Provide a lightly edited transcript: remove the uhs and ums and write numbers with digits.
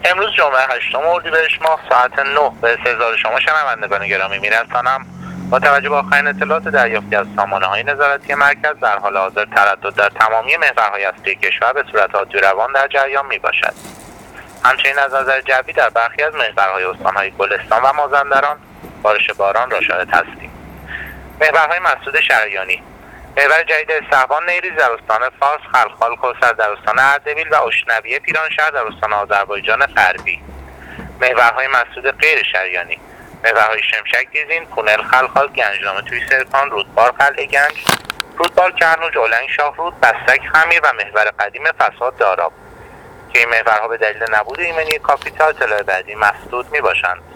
امروز جمعه 8 اردیبهشت ماه ساعت 9 به استحضار شما شنوندگان گرامی میرسانم. با توجه به آخرین اطلاعات دریافتی از سامانه‌های نظارتی مرکز، در حال حاضر تردد در تمامی محورهای اصلی کشور به صورت عادی روان در جریان میباشد. همچنین از نظر جوی در برخی از محورهای استان‌های گلستان و مازندران بارش باران را شاهد هستیم. محورهای مسدود شهریانی: محور جدید استحوان نیریز در استان فارس، خلخال کوثر در استان اردبیل و اشنویه پیرانشهر در استان آذربایجان غربی. محورهای مسدود غیر شهریانی: محورهای شمشک دیزین، پونل خلخال، گنجنامه توی سرکان، رودبار قلعه گنج، رودبار کرنوج، اولنگ شاهرود، بستک خمیر و محور قدیم فساد داراب که این محورها به دلیل نبود ایمنی کافی تا اطلاع بعدی مسدود می باشند.